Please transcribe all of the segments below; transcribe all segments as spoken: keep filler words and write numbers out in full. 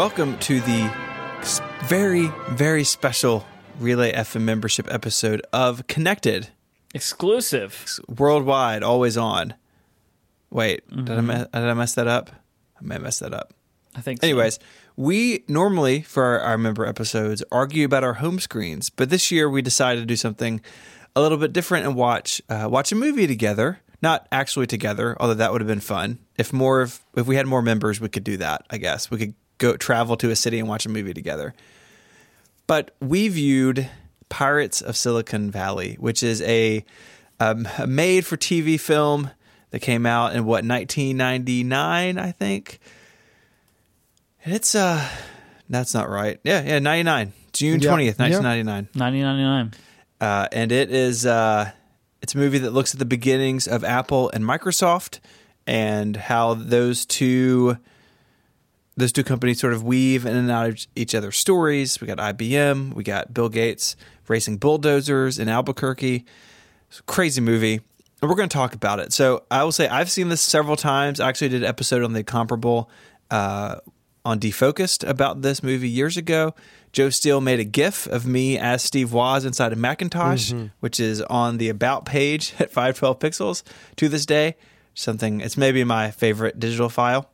Welcome to the very, very special Relay F M membership episode of Connected. Exclusive. Worldwide, always on. Wait, Mm-hmm. did, I me- did I mess that up? I may have messed that up. I think so. Anyways, we normally, for our, our member episodes, argue about our home screens, but this year we decided to do something a little bit different and watch uh, watch a movie together. Not actually together, although that would have been fun. If more of, if we had more members, we could do that, I guess. We could go travel to a city and watch a movie together. But we viewed Pirates of Silicon Valley, which is a, um, a made-for-T V film that came out in, what, nineteen ninety-nine, I think? It's, uh, that's not right. Yeah, yeah, ninety-nine. June twentieth, Yeah, nineteen ninety-nine. nineteen ninety-nine. Uh, and it is, uh, it's a movie that looks at the beginnings of Apple and Microsoft and how those two, those two companies sort of weave in and out of each other's stories. We got I B M, we got Bill Gates racing bulldozers in Albuquerque. It's a crazy movie. And we're going to talk about it. So I will say I've seen this several times. I actually did an episode on The Comparable, uh, on Defocused about this movie years ago. Joe Steele made a GIF of me as Steve Woz inside a Macintosh, mm-hmm. which is on the About page at five twelve pixels to this day. Something, it's maybe my favorite digital file.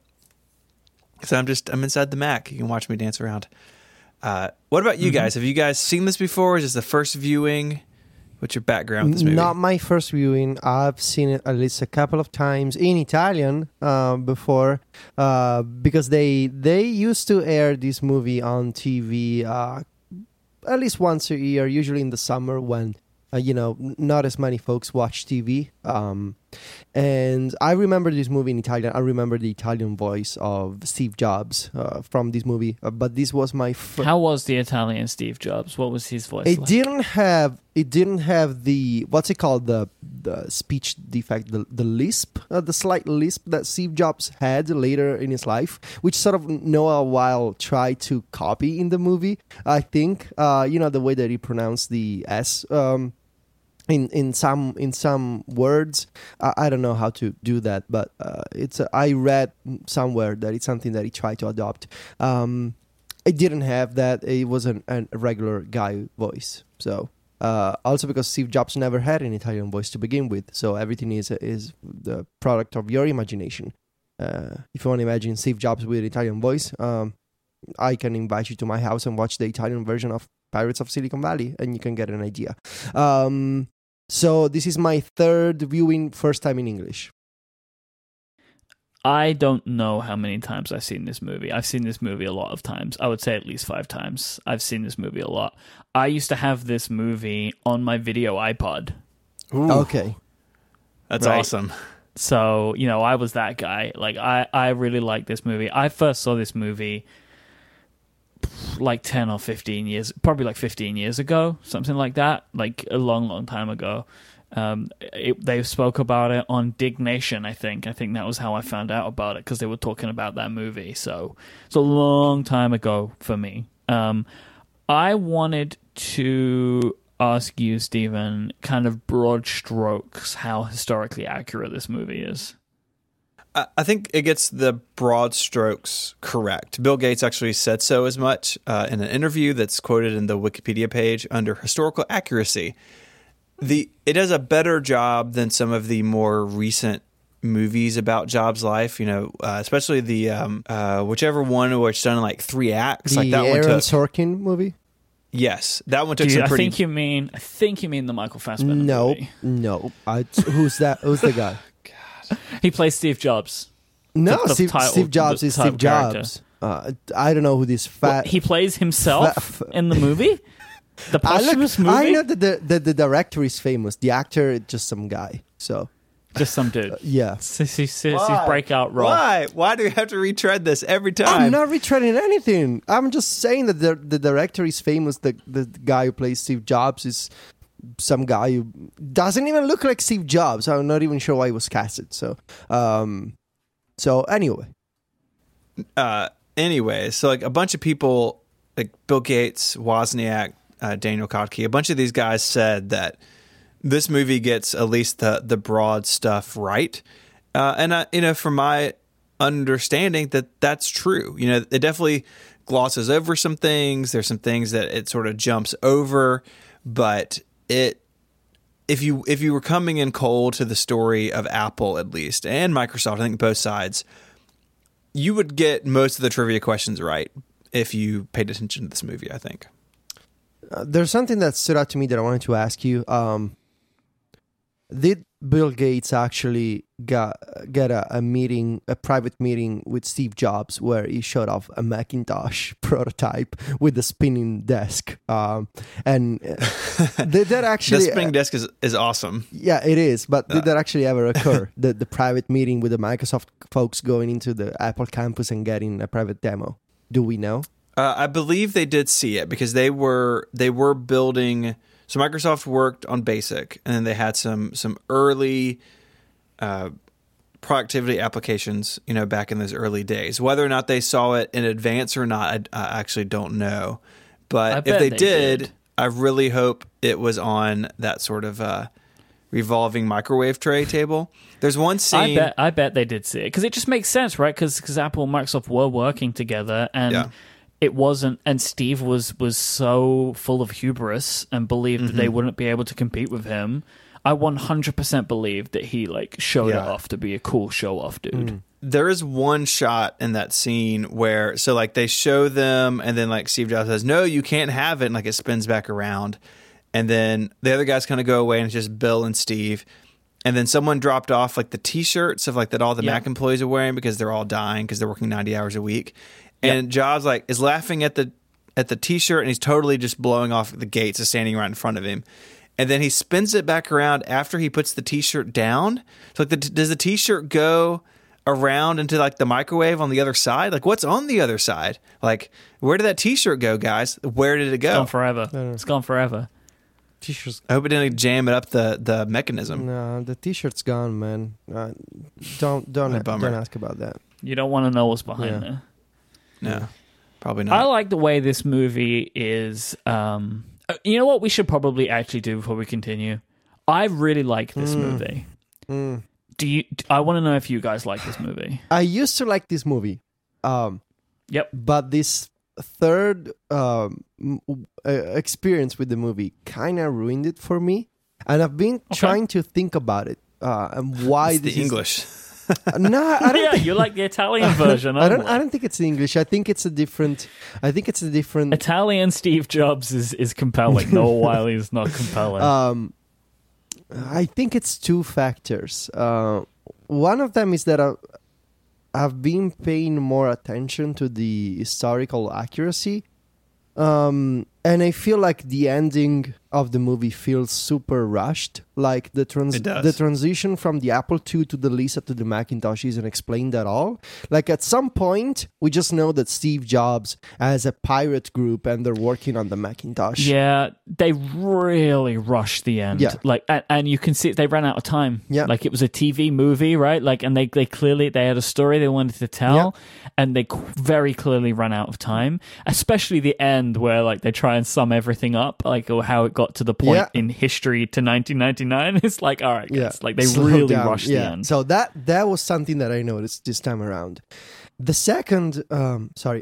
So I'm just, I'm inside the Mac. You can watch me dance around. Uh, what about you mm-hmm. guys? Have you guys seen this before? Is this the first viewing? What's your background with this movie? Not my first viewing. I've seen it at least a couple of times in Italian uh, before, uh, because they they used to air this movie on T V uh, at least once a year, usually in the summer when uh, you know not as many folks watch T V. Um, and I remember this movie in Italian. I remember the Italian voice of Steve Jobs uh, from this movie. Uh, but this was my first. How was the Italian Steve Jobs? What was his voice It like? didn't have. It didn't have the what's it called the the speech defect, the the lisp, uh, the slight lisp that Steve Jobs had later in his life, which sort of Noah Weil tried to copy in the movie. I think uh, you know the way that he pronounced the S. Um, In, in some in some words, uh, I don't know how to do that, but uh, it's uh, I read somewhere that it's something that he tried to adopt. Um, it didn't have that; it was an, an, a regular guy voice. So uh, also because Steve Jobs never had an Italian voice to begin with, so everything is is the product of your imagination. Uh, if you want to imagine Steve Jobs with an Italian voice, um, I can invite you to my house and watch the Italian version of Pirates of Silicon Valley, and you can get an idea. Um, So this is my third viewing, first time in English. I don't know how many times I've seen this movie. I've seen this movie a lot of times. I would say at least five times. I've seen this movie a lot. I used to have this movie on my video iPod. Ooh. Okay. That's Right. awesome. So, you know, I was that guy. Like, I, I really liked this movie. I first saw this movie like ten or fifteen years, probably like fifteen years ago, something like that, like a long, long time ago. Um, it, they spoke about it on Dig Nation, I think. I think that was how I found out about it, because they were talking about that movie. So it's a long time ago for me. Um, I wanted to ask you, Stephen, kind of broad strokes, how historically accurate this movie is. I think it gets the broad strokes correct. Bill Gates actually said so as much uh, in an interview that's quoted in the Wikipedia page under historical accuracy. The it does a better job than some of the more recent movies about Jobs' life. You know, uh, especially the um, uh, whichever one where it's done in like three acts. The like that Aaron one took, Sorkin movie? Yes, that one took Dude, some I pretty. think you mean. I think you mean the Michael Fassbender No, movie. no. I, who's that? Who's the guy? He plays Steve Jobs. No, The- the Steve, title- Steve Jobs the is title Steve Jobs. Uh, I don't know who this fat. What, he plays himself Fa- in the movie. The I, look, posthumous movie. I know that the, the the director is famous. The actor is just some guy. So Just some dude. uh, yeah. It's his, his, his Why? breakout role. Why? Why do you have to retread this every time? I'm not retreading anything. I'm just saying that the the director is famous. The the guy who plays Steve Jobs is some guy who doesn't even look like Steve Jobs. I'm not even sure why he was casted. So, um, so anyway, uh, anyway, so like a bunch of people, like Bill Gates, Wozniak, uh, Daniel Kotke, a bunch of these guys said that this movie gets at least the the broad stuff right, uh, and I, you know, from my understanding, that that's true. You know, it definitely glosses over some things. There's some things that it sort of jumps over, but it if you if you were coming in cold to the story of Apple at least and Microsoft, I think both sides, you would get most of the trivia questions right if you paid attention to this movie, I think. Uh, there's something that stood out to me that I wanted to ask you. Um, did Bill Gates actually got get a, a meeting, a private meeting with Steve Jobs, where he showed off a Macintosh prototype with a spinning desk? Um, and uh, did that actually? The spinning desk is, is awesome. Yeah, it is. But did Uh. that actually ever occur? the the private meeting with the Microsoft folks going into the Apple campus and getting a private demo? Do we know? Uh, I believe they did see it because they were they were building. So Microsoft worked on BASIC, and then they had some some early uh, productivity applications, you know, back in those early days. Whether or not they saw it in advance or not, I, I actually don't know. But I if bet they, they did, did. I really hope it was on that sort of uh, revolving microwave tray table. There's one scene. I bet I bet they did see it because it just makes sense, right? Because Apple and Microsoft were working together, and Yeah. it wasn't. And Steve was was so full of hubris and believed that Mm-hmm. they wouldn't be able to compete with him. I one hundred percent believe that he like showed it Yeah. off to be a cool show off dude. There is one shot in that scene where, so like they show them, and then like Steve Jobs says, "No, you can't have it," and like it spins back around, and then the other guys kind of go away, and it's just Bill and Steve, and then someone dropped off like the T-shirts of like that all the Yeah. Mac employees are wearing because they're all dying because they're working ninety hours a week, and Jobs like is laughing at the at the T-shirt, and he's totally just blowing off the gates, is standing right in front of him. And then he spins it back around after he puts the T-shirt down. So like, the, does the T-shirt go around into like the microwave on the other side? Like, what's on the other side? Like, where did that T-shirt go, guys? Where did it It's go? gone forever. It's gone forever. T-shirts. I hope it didn't jam it up the the mechanism. No, the T-shirt's gone, man. Uh, don't don't What a bummer. don't ask about that. You don't want to know what's behind Yeah. there. No, probably I not. like the way this movie is. Um, uh, you know what we should probably actually do before we continue? I really like this Mm. movie. Mm. Do you? I want to know if you guys like this movie. I used to like this movie, um, Yep. but this third um, m- uh, experience with the movie kind of ruined it for me. And I've been trying to think about it uh, and why It's this the is- English. No, I don't. Yeah, think, you like the Italian version. I don't. only. I don't think it's the English. I think it's a different. I think it's a different. Italian Steve Jobs is, is compelling. Noah Wiley is not compelling. Um, I think it's two factors. Uh, one of them is that I, I've been paying more attention to the historical accuracy, um, and I feel like the ending of the movie feels super rushed. Like the trans- It does. the transition from the Apple two to the Lisa to the Macintosh isn't explained at all. Like at some point, we just know that Steve Jobs has a pirate group and they're working on the Macintosh. yeah, they really rushed the end. Yeah. Like, and, and you can see they ran out of time. Yeah. Like it was a T V movie, right? Like, and they they clearly they had a story they wanted to tell, and they qu- very clearly ran out of time. Especially the end where like they try and sum everything up, like or how it got to the point Yeah. in history to nineteen ninety-nine. It's like, all right, guys, Yeah. like they Slow really down. rushed yeah. the end. So that that was something that I noticed this time around. The second, um, sorry,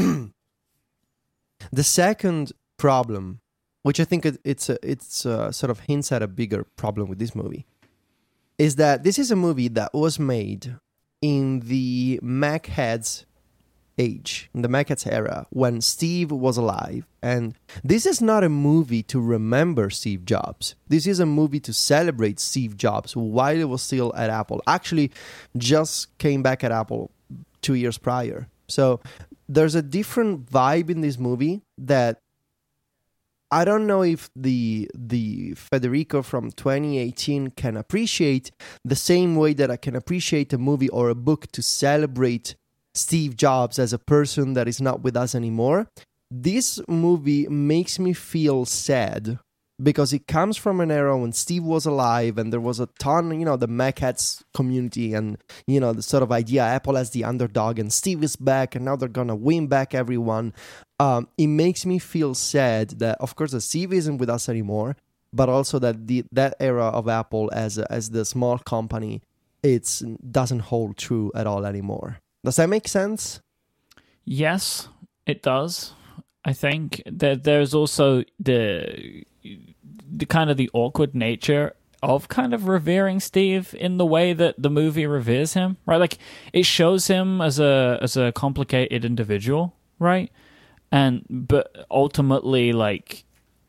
the second problem, which I think it, it's a, it's uh sort of hints at a bigger problem with this movie, is that this is a movie that was made in the Mac heads age, in the Mac heads era, when Steve was alive. And this is not a movie to remember Steve Jobs. This is a movie to celebrate Steve Jobs while he was still at Apple. Actually, just came back at Apple two years prior. So there's a different vibe in this movie that I don't know if the the Federico from twenty eighteen can appreciate the same way that I can appreciate a movie or a book to celebrate Steve Jobs as a person that is not with us anymore. This movie makes me feel sad because it comes from an era when Steve was alive and there was a ton, you know, the Mac Hats community and, you know, the sort of idea Apple as the underdog and Steve is back and now they're gonna win back everyone. Um, it makes me feel sad that, of course, the Steve isn't with us anymore, but also that the that era of Apple as a, as the small company, it's doesn't hold true at all anymore. Does that make sense? Yes, It does. I think there there's also the the kind of the awkward nature of kind of revering Steve in the way that the movie reveres him, right? Like it shows him as a as a complicated individual, right? And but ultimately, like,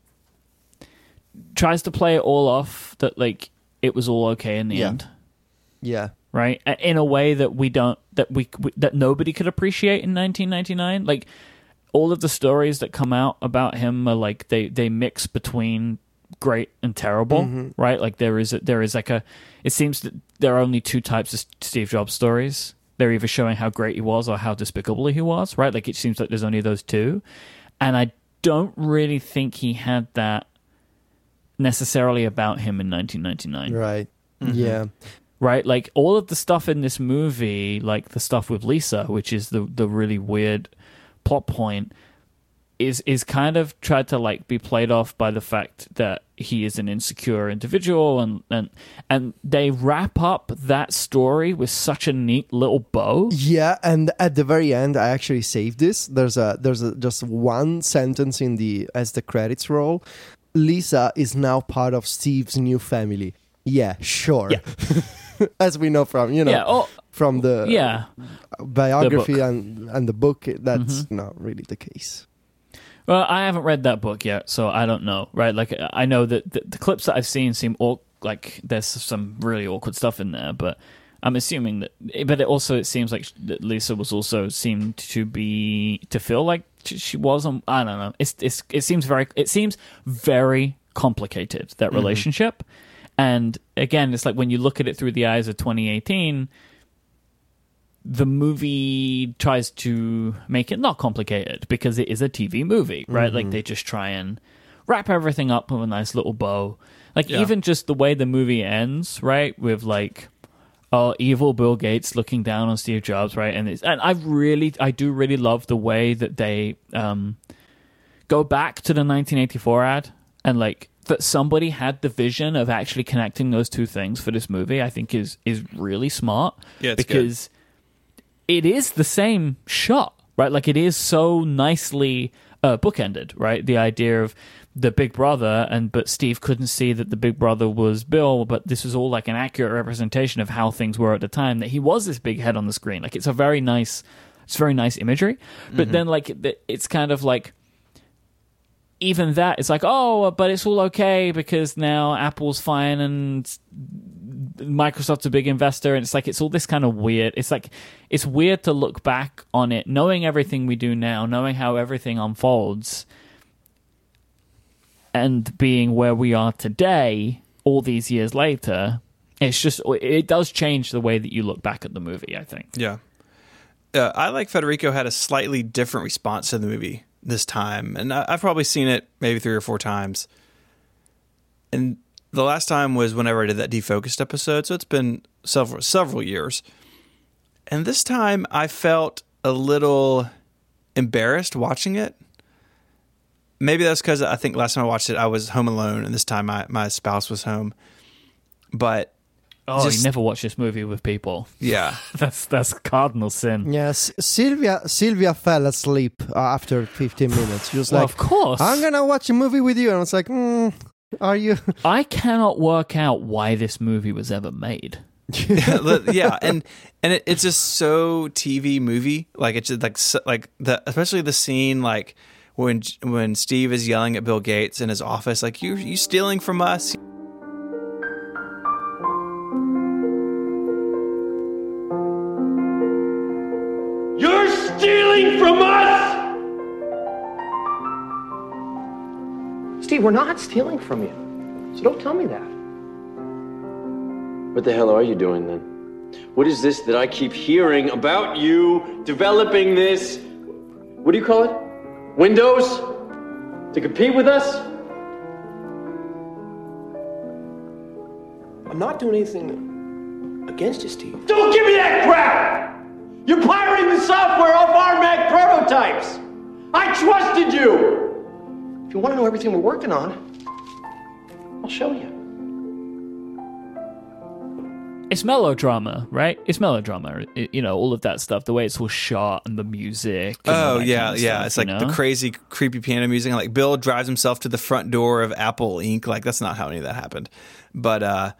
tries to play it all off that like it was all okay in the Yeah. end, Yeah. right? In a way that we don't that we, we that nobody could appreciate in nineteen ninety-nine. Like all of the stories that come out about him are like they they mix between great and terrible, Mm-hmm. right? Like there is a, there is like a. It seems that there are only two types of Steve Jobs stories. They're either showing how great he was or how despicable he was, right? Like it seems like there's only those two, and I don't really think he had that necessarily about him in nineteen ninety-nine. Right. Yeah. Right, like all of the stuff in this movie, like the stuff with Lisa, which is the the really weird plot point, is is kind of tried to like be played off by the fact that he is an insecure individual, and and and they wrap up that story with such a neat little bow. Yeah, and at the very end, I actually saved this. There's a there's a, just one sentence in the as the credits roll. Lisa is now part of Steve's new family. Yeah, sure. Yeah. As we know from you know Yeah, oh, from the yeah. biography The book. and and the book, that's Mm-hmm. not really the case. Well, I haven't read that book yet, so I don't know. Right, like I know that the, the clips that I've seen seem aw- like there's some really awkward stuff in there, but I'm assuming that. But it also it seems like that Lisa was also seemed to be to feel like she was. On, I don't know. It's it's it seems very it seems very complicated, that relationship. And again, it's like when you look at it through the eyes of twenty eighteen, the movie tries to make it not complicated because it is a T V movie, right? Mm-hmm. Like they just try and wrap everything up with a nice little bow. Like Yeah. even just the way the movie ends, right? With like, oh, evil Bill Gates looking down on Steve Jobs, right? And it's, and I really, I do really love the way that they um, go back to the nineteen eighty-four ad and like that somebody had the vision of actually connecting those two things for this movie. I think is is really smart. Yeah, it's because it is the same shot, right? Like it is so nicely uh, bookended, right? The idea of the big brother, and but Steve couldn't see that the big brother was Bill, but this was all like an accurate representation of how things were at the time. That he was this big head on the screen. Like it's a very nice, it's very nice imagery. But Mm-hmm. then like it's kind of like. Even that, it's like, oh, but it's all okay because now Apple's fine and Microsoft's a big investor, and it's like it's all this kind of weird. It's like it's weird to look back on it, knowing everything we do now, knowing how everything unfolds, and being where we are today, all these years later. It's just it does change the way that you look back at the movie, I think. Yeah. Uh, I, like Federico, had a slightly different response to the movie this time. And I, I've probably seen it maybe three or four times. And the last time was whenever I did that Defocused episode. So it's been several several years. And this time I felt a little embarrassed watching it. Maybe that's because I think last time I watched it, I was home alone. And this time my, my spouse was home. But... Oh, Just- you never watch this movie with people. yeah. That's that's cardinal sin. Yes, Sylvia Sylvia fell asleep after fifteen minutes. She was Well, like, of course. I'm gonna watch a movie with you, and I was like, mm, are you? I cannot work out why this movie was ever made. Yeah, and and it, it's just so T V movie. Like it's just like so- like the especially the scene like when when Steve is yelling at Bill Gates in his office, like you you stealing from us. You're stealing from us! Steve, we're not stealing from you. So don't tell me that. What the hell are you doing then? What is this that I keep hearing about you developing this, what do you call it? Windows? To compete with us? I'm not doing anything against you, Steve. Don't give me that crap! You're pirating the software off our Mac prototypes! I trusted you! If you want to know everything we're working on, I'll show you. it's melodrama, right? It's melodrama. It, you know, all of that stuff, the way it's all shot and the music. And all Oh that yeah, kind of yeah. stuff, It's like you the know? crazy, creepy piano music. Like Bill drives himself to the front door of Apple Incorporated. Like that's not how any of that happened, but uh,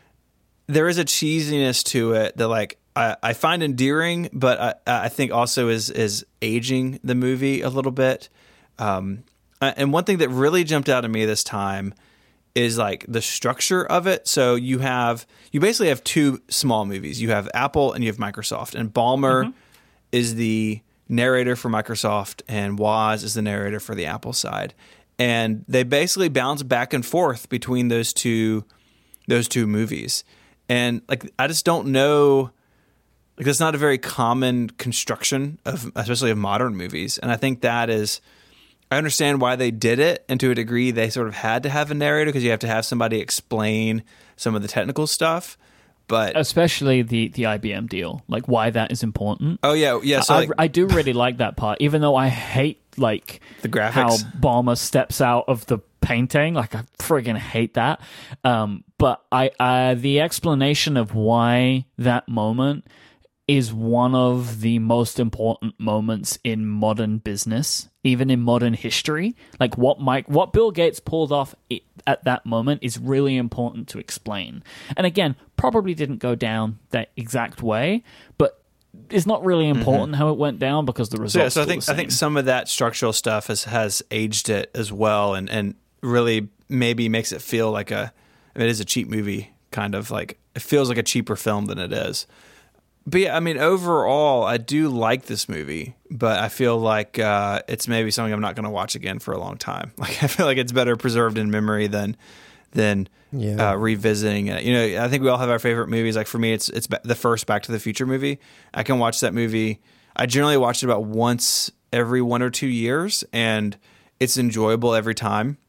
there is a cheesiness to it that like I, I find endearing, but I, I think also is is aging the movie a little bit. Um, and one thing that really jumped out at me this time is like the structure of it. So you have you basically have two small movies. You have Apple and you have Microsoft. And Ballmer mm-hmm. is the narrator for Microsoft, and Woz is the narrator for the Apple side. And they basically bounce back and forth between those two those two movies. And like I just don't know, like that's not a very common construction of especially of modern movies. And I think that is, I understand why they did it, and to a degree they sort of had to have a narrator because you have to have somebody explain some of the technical stuff. But especially the, the I B M deal, like why that is important. Oh yeah, yeah. So I, like, I do really like that part, even though I hate like the graphics, how Ballmer steps out of the painting. Like I friggin' hate that. Um, but I, I the explanation of why that moment is one of the most important moments in modern business, even in modern history. Like what Mike, what Bill Gates pulled off at that moment is really important to explain. And again, probably didn't go down that exact way, but it's not really important mm-hmm. how it went down because the results. So, yeah, so I think I think some of that structural stuff has has aged it as well, and and really maybe makes it feel like a it is a cheap movie, kind of like it feels like a cheaper film than it is. But yeah, I mean, overall, I do like this movie, but I feel like uh, it's maybe something I'm not going to watch again for a long time. Like I feel like it's better preserved in memory than than yeah. uh, revisiting it. You know, I think we all have our favorite movies. Like for me, it's it's the first Back to the Future movie. I can watch that movie. I generally watch it about once every one or two years, and it's enjoyable every time.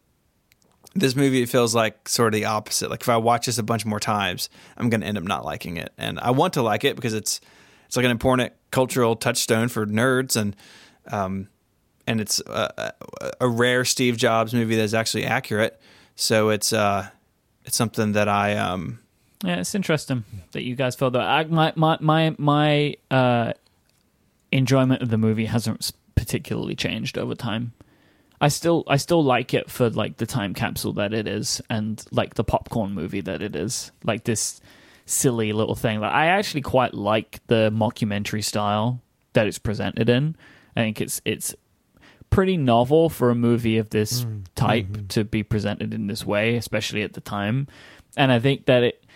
This movie, it feels like sort of the opposite. Like if I watch this a bunch more times, I'm going to end up not liking it. And I want to like it because it's it's like an important cultural touchstone for nerds, and um, and it's a, a rare Steve Jobs movie that's actually accurate. So it's uh, it's something that I um. Yeah, it's interesting that you guys felt that. I, my my my my uh, enjoyment of the movie hasn't particularly changed over time. I still I still like it for like the time capsule that it is, and like the popcorn movie that it is, like this silly little thing. Like I actually quite like the mockumentary style that it's presented in. I think it's it's pretty novel for a movie of this mm. type mm-hmm. to be presented in this way, especially at the time. And I think that it,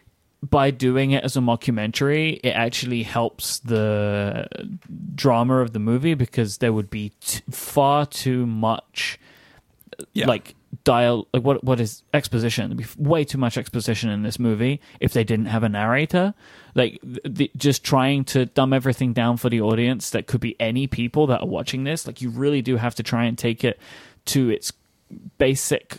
by doing it as a mockumentary, it actually helps the drama of the movie, because there would be t- far too much yeah. like dial like what what is exposition. There'd be way too much exposition in this movie if they didn't have a narrator. Like the, just trying to dumb everything down for the audience that could be any people that are watching this. Like you really do have to try and take it to its basic.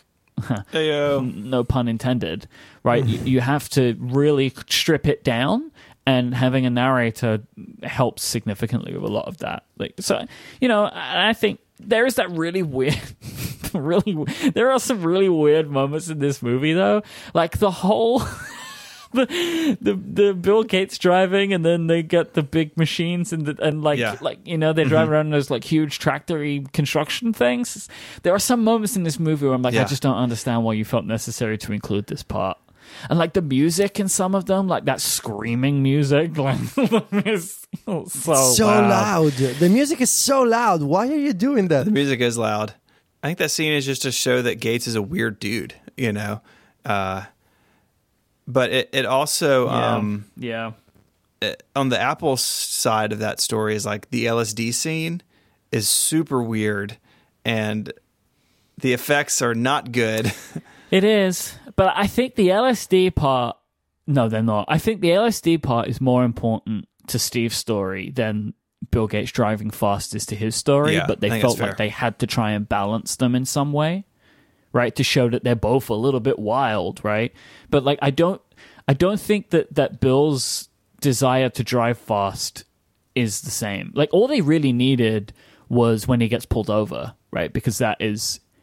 No pun intended, right? you, you have to really strip it down, and having a narrator helps significantly with a lot of that. Like, so, you know, I think there is that really weird, really, there are some really weird moments in this movie, though. Like the whole. The, the the Bill Gates driving, and then they get the big machines, and the, and like yeah. like you know they drive mm-hmm. around in those like huge tractor-y construction things. There are some moments in this movie where I'm like, yeah. I just don't understand why you felt necessary to include this part. And like the music in some of them, like that screaming music, like is so so loud. loud. The music is so loud. Why are you doing that? The music is loud. I think that scene is just to show that Gates is a weird dude. You know. Uh, But it, it also, yeah. um, yeah. It, on the Apple side of that story is like the L S D scene is super weird, and the effects are not good. It is, but I think the L S D part, no, they're not. I think the L S D part is more important to Steve's story than Bill Gates driving fast is to his story, yeah, but they felt like they had to try and balance them in some way. Right, to show that they're both a little bit wild, right? But like, I don't, I don't think that that Bill's desire to drive fast is the same. Like, all they really needed was when he gets pulled over, right? Because that is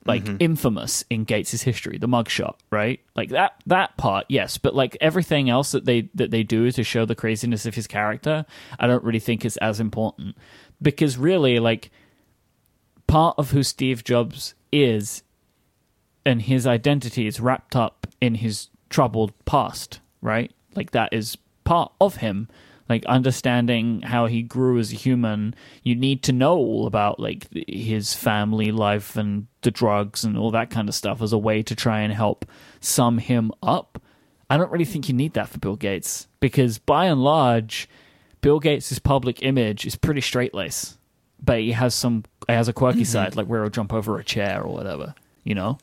like Mm-hmm. infamous in Gates' history, the mugshot, right? Like that that part, yes, but like everything else that they that they do to show the craziness of his character, I don't really think is as important, because really, like, part of who Steve Jobs is and his identity is wrapped up in his troubled past, right? Like that is part of him. Like understanding how he grew as a human, you need to know all about like his family life and the drugs and all that kind of stuff as a way to try and help sum him up. I don't really think you need that for Bill Gates, because by and large, Bill Gates' public image is pretty straight-laced, but he has some he has a quirky side, like where he'll jump over a chair or whatever, you know.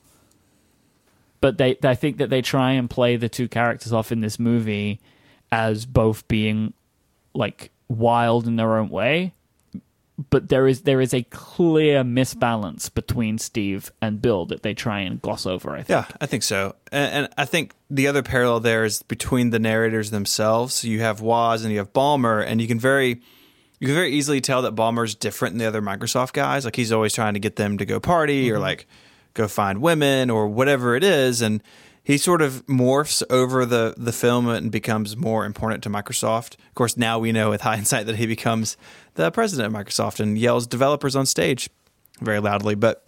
But they, I think that they try and play the two characters off in this movie as both being like wild in their own way, but there is there is a clear misbalance between Steve and Bill that they try and gloss over, I think. Yeah, I think so. And, and I think the other parallel there is between the narrators themselves. So you have Woz and you have Ballmer, and you can very you can very easily tell that Ballmer's different than the other Microsoft guys. Like he's always trying to get them to go party mm-hmm. or like go find women or whatever it is, and he sort of morphs over the, the film and becomes more important to Microsoft. Of course, now we know with hindsight that he becomes the president of Microsoft and yells developers on stage very loudly. But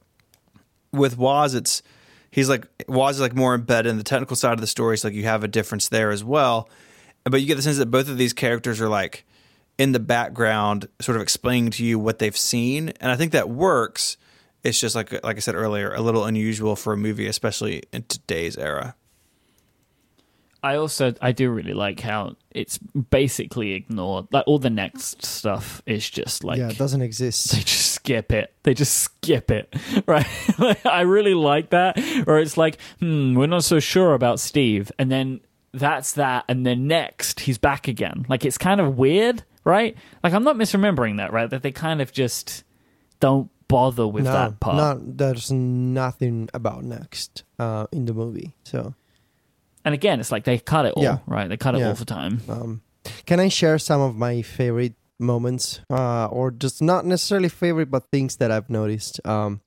with Woz, it's he's like Woz is like more embedded in the technical side of the story, so like you have a difference there as well. But you get the sense that both of these characters are like in the background, sort of explaining to you what they've seen, and I think that works. It's just like like I said earlier, a little unusual for a movie, especially in today's era. I also I do really like how it's basically ignored. Like all the next stuff is just like yeah, it doesn't exist. They just skip it. They just skip it, right? Like, I really like that. Where it's like, hmm, we're not so sure about Steve, and then that's that, and then next he's back again. Like it's kind of weird, right? Like I'm not misremembering that, right? That they kind of just don't bother with no, that part. No, there's nothing about next uh, in the movie. So, and again, it's like they cut it all, yeah. right? They cut it yeah. all for time. Um, can I share some of my favorite moments, uh, or just not necessarily favorite, but things that I've noticed? Um,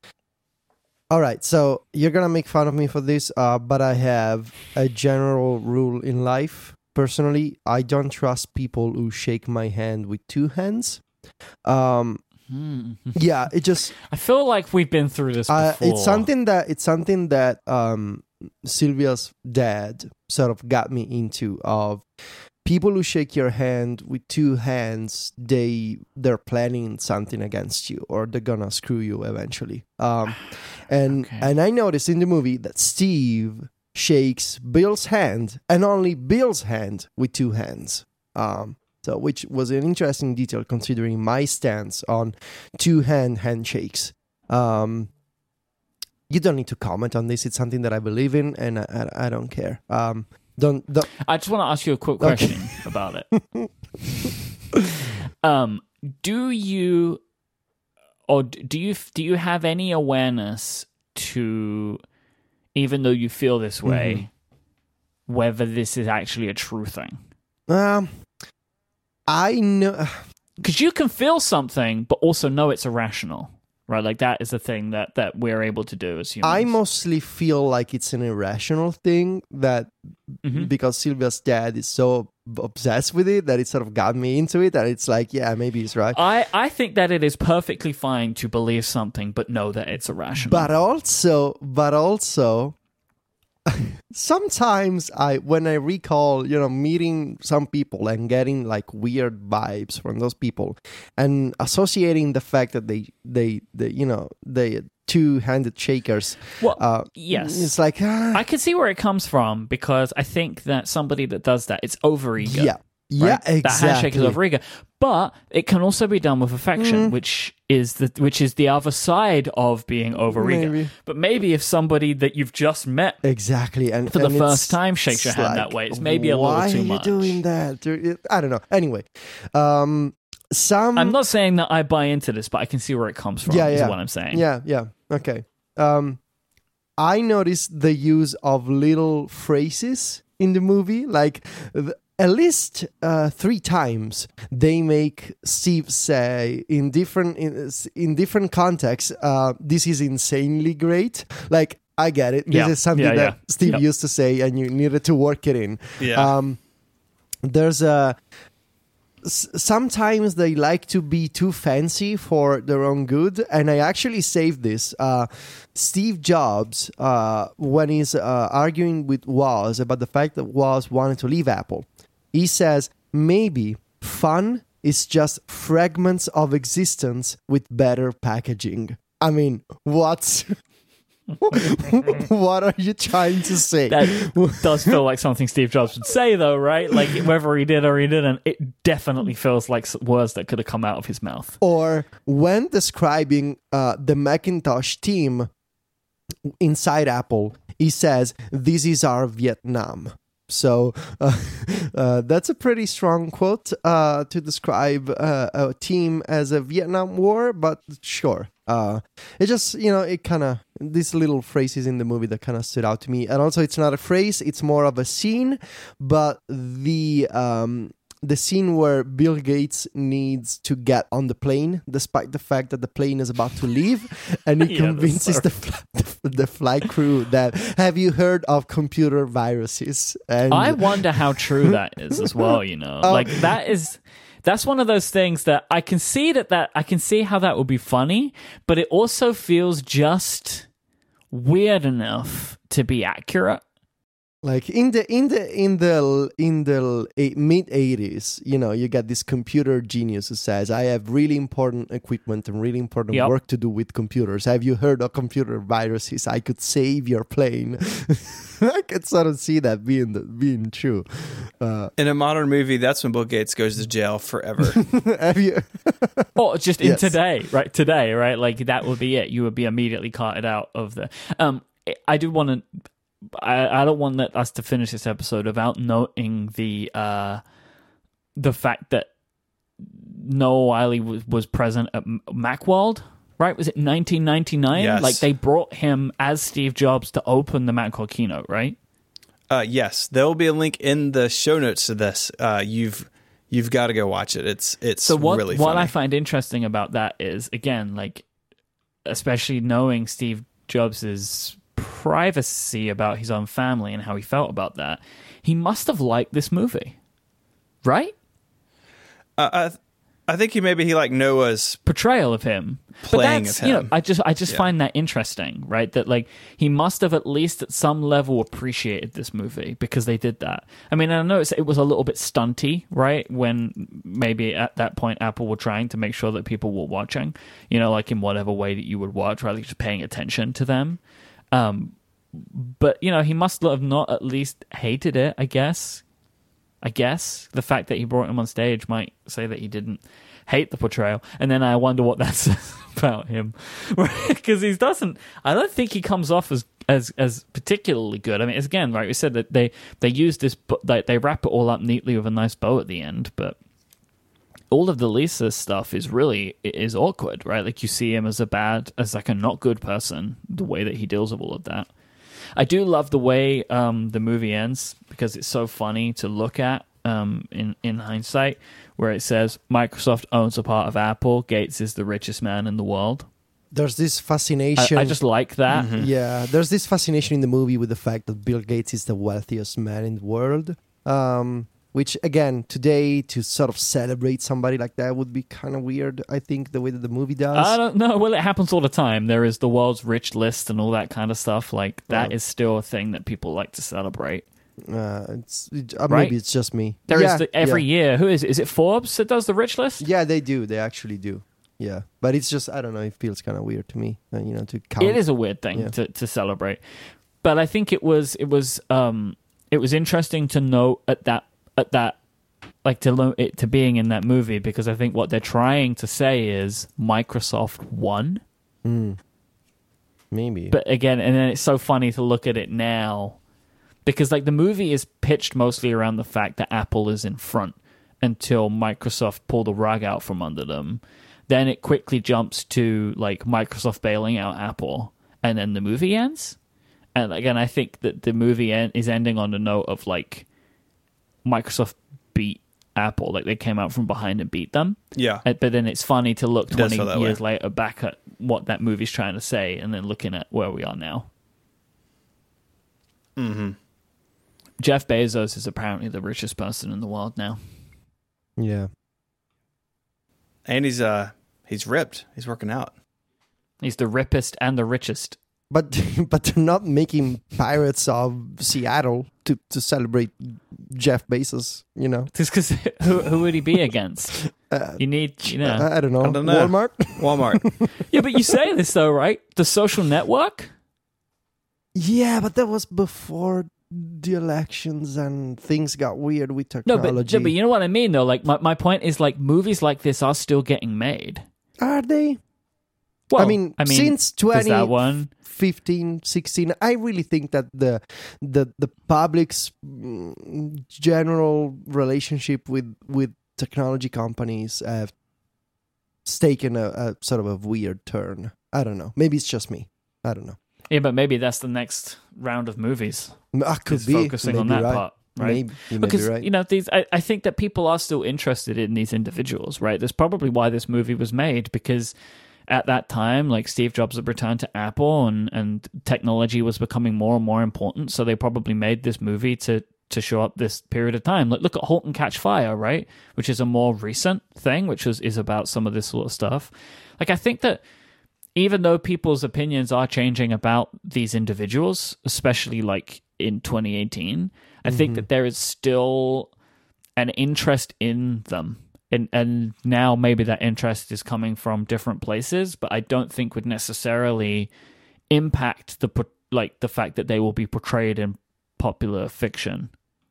all right, so you're gonna make fun of me for this, uh, but I have a general rule in life. Personally, I don't trust people who shake my hand with two hands. Um, yeah, it just. I feel like we've been through this before. Uh, it's something that it's something that um, Sylvia's dad sort of got me into. Of people who shake your hand with two hands, they they're planning something against you, or they're gonna screw you eventually. Um, and okay. and I noticed in the movie that Steve shakes Bill's hand, and only Bill's hand, with two hands. Um, So, which was an interesting detail considering my stance on two-hand handshakes. Um, you don't need to comment on this. It's something that I believe in, and I, I, I don't care. Um, don't, don't. I just want to ask you a quick question okay. about it. um, do you, or do you, do you have any awareness to, even though you feel this way, mm-hmm. whether this is actually a true thing? Um. I know, because you can feel something, but also know it's irrational, right? Like that is the thing that, that we're able to do as humans. I mostly feel like it's an irrational thing that mm-hmm. because Sylvia's dad is so obsessed with it that it sort of got me into it. And it's like, yeah, maybe he's right. I, I think that it is perfectly fine to believe something, but know that it's irrational. But also, but also. Sometimes I, when I recall, you know, meeting some people and getting like weird vibes from those people, and associating the fact that they, they, they you know, they two-handed shakers. Well, uh, yes, it's like ah. I can see where it comes from, because I think that somebody that does that, it's overego. Yeah. Yeah, right? exactly. That handshake is overego, but it can also be done with affection, mm. which is the which is the other side of being overego. Maybe. But maybe if somebody that you've just met exactly and for and the first time shakes your hand like, that way, it's maybe a little too much. Why are you doing that? I don't know. Anyway, um, some. I'm not saying that I buy into this, but I can see where it comes from. Yeah, is yeah. what I'm saying. Yeah, yeah. Okay. Um, I noticed the use of little phrases in the movie, like. The, at least uh, three times they make Steve say in different in, in different contexts, uh, "This is insanely great." Like, I get it. This Yeah. is something Yeah, that yeah. Steve Yep. used to say, and you needed to work it in. Yeah. Um, there's a. S- sometimes they like to be too fancy for their own good, and I actually saved this. Uh, Steve Jobs, uh, when he's uh, arguing with Woz about the fact that Woz wanted to leave Apple, he says maybe fun is just fragments of existence with better packaging. I mean, what's what are you trying to say? That does feel like something Steve Jobs would say, though, right? Like, whether he did or he didn't, it definitely feels like s- words that could have come out of his mouth. Or when describing uh, the Macintosh team inside Apple, he says, "This is our Vietnam." So uh, uh, that's a pretty strong quote uh, to describe uh, a team as a Vietnam War, but sure. Uh, it just, you know, it kind of, these little phrases in the movie that kind of stood out to me. And also, it's not a phrase, it's more of a scene, but the um, the scene where Bill Gates needs to get on the plane, despite the fact that the plane is about to leave, and he Yeah, that's convinces so- the, fl- the, the flight crew that, have you heard of computer viruses? And I wonder how true that is as well, you know? Oh. Like, that is... That's one of those things that I can see that, that I can see how that would be funny, but it also feels just weird enough to be accurate. Like in the in the in the in the mid eighties, you know, you got this computer genius who says, "I have really important equipment and really important Yep. work to do with computers. Have you heard of computer viruses? I could save your plane." I could sort of see that being the, being true. Uh, In a modern movie, that's when Bill Gates goes to jail forever. have you? Or just in Yes. today, right? Today, right? Like, that would be it. You would be immediately carted out of the... Um, I do want to... I, I don't want us to finish this episode without noting the uh, the fact that Noah Wiley was, was present at M- Macworld, right? Was it nineteen ninety-nine? Yes. Like, they brought him as Steve Jobs to open the Macworld keynote, right? Uh, yes, there will be a link in the show notes to this. Uh, you've you've got to go watch it. It's it's So what, really what funny. I find interesting about that is, again, like, especially knowing Steve Jobs's privacy about his own family and how he felt about that, he must have liked this movie, right? uh, I th- I think he maybe he like Noah's Portrayal of him, Playing but that's, of you know, him. I just I just Yeah. find that interesting, right? That, like, he must have at least at some level appreciated this movie because they did that. I mean, I know it's, it was a little bit stunty, right? When maybe at that point Apple were trying to make sure that people were watching, you know, like in whatever way that you would watch, rather than just paying attention to them. Um, but you know, he must have not at least hated it, I guess. I guess the fact that he brought him on stage might say that he didn't hate the portrayal, and then I wonder what that says about him, because he doesn't. I don't think he comes off as as as particularly good. I mean, it's, again, right? We said that they they use this, but they they wrap it all up neatly with a nice bow at the end, but all of the Lisa stuff is really is awkward, right? Like, you see him as a bad, as like a not good person, the way that he deals with all of that. I do love the way um, the movie ends, because it's so funny to look at um, in, in hindsight, where it says Microsoft owns a part of Apple, Gates is the richest man in the world. There's this I, fascination. I just like that. Yeah, there's this fascination in the movie with the fact that Bill Gates is the wealthiest man in the world. Um, which, again, today, to sort of celebrate somebody like that would be kind of weird, I think, the way that the movie does. I don't know. Well, it happens all the time. There is the world's rich list and all that kind of stuff. Like, that Oh. is still a thing that people like to celebrate. Uh, it's it, uh, Right? Maybe it's just me. There is yeah, the, every yeah. year. Who is it? Is it Forbes that does the rich list? Yeah, they do. They actually do. Yeah, but it's just, I don't know. It feels kind of weird to me. Uh, you know, to count. It is a weird thing Yeah. to, to celebrate, but I think it was it was um it was interesting to note at that at that like to lo- it to being in that movie, because I think what they're trying to say is Microsoft won. Mm. Maybe. But again, and then it's so funny to look at it now, because like the movie is pitched mostly around the fact that Apple is in front until Microsoft pull the rug out from under them. Then it quickly jumps to like Microsoft bailing out Apple, and then the movie ends. And again, I think that the movie en- is ending on the note of like Microsoft beat Apple. Like they came out from behind and beat them. Yeah. Uh, But then it's funny to look It does twenty feel that years way. later back at what that movie's trying to say, and then looking at where we are now. Mm-hmm. Jeff Bezos is apparently the richest person in the world now. Yeah. And he's uh he's ripped. He's working out. He's the rippest and the richest. But but they're not making Pirates of Seattle to, to celebrate Jeff Bezos, you know. Just because who, who would he be against? Uh, You need, you know. I, I don't know. I don't know. Walmart? Walmart. Yeah, but you say this though, right? The Social Network? Yeah, but that was before the elections and things got weird with No, technology. but, yeah, but you know what I mean though? Like my, my point is like movies like this are still getting made. Are they? Well, I mean, I mean since there's that twenty one. fifteen, sixteen, I really think that the the the public's mm, general relationship with with technology companies have taken a, a sort of a weird turn. I don't know. Maybe it's just me. I don't know. Yeah, but maybe that's the next round of movies. I could Is be focusing on maybe that right. part, right? Maybe, you may Because be right. you know these, I, I think that people are still interested in these individuals, right? That's probably why this movie was made, because at that time, like Steve Jobs had returned to Apple, and and technology was becoming more and more important. So they probably made this movie to to show up this period of time. Like look at *Halt and Catch Fire*, right? Which is a more recent thing, which is is about some of this sort of stuff. Like I think that even though people's opinions are changing about these individuals, especially like in twenty eighteen, I think that there is still an interest in them. And and now maybe that interest is coming from different places, but I don't think would necessarily impact the po- like the fact that they will be portrayed in popular fiction.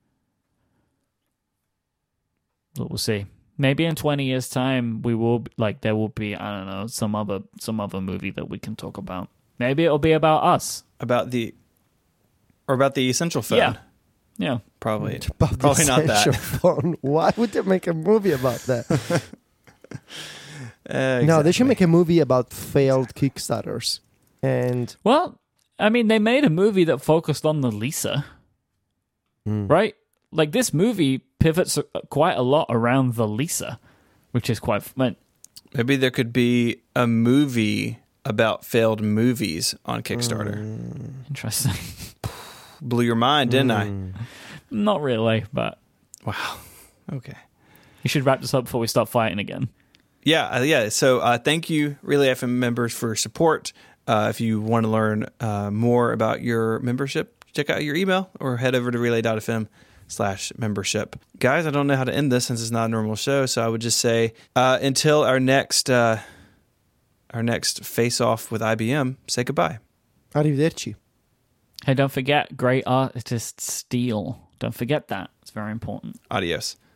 But we'll see. Maybe in twenty years' time, we will like there will be I don't know some other some other movie that we can talk about. Maybe it'll be about us. About the or about the essential phone. Yeah, yeah. Probably About the probably not essential that. phone. Why would they make a movie about that? Uh, No, they should exactly. make a movie about failed Kickstarters. And Well, I mean, they made a movie that focused on the Lisa, right? Like this movie pivots quite a lot around the Lisa, which is quite fun. Maybe there could be a movie about failed movies on Kickstarter. Interesting. Blew your mind, didn't I? Not really, but Wow. Okay. you should wrap this up before we start fighting again. Yeah, uh, yeah. So uh, thank you, Relay F M members, for your support. Uh, if you want to learn uh, more about your membership, check out your email or head over to relay.fm slash membership. Guys, I don't know how to end this since it's not a normal show, so I would just say uh, until our next uh, our next face-off with I B M, say goodbye. arrivederci. Hey, don't forget, great artists steal. Don't forget that. It's very important. Adios.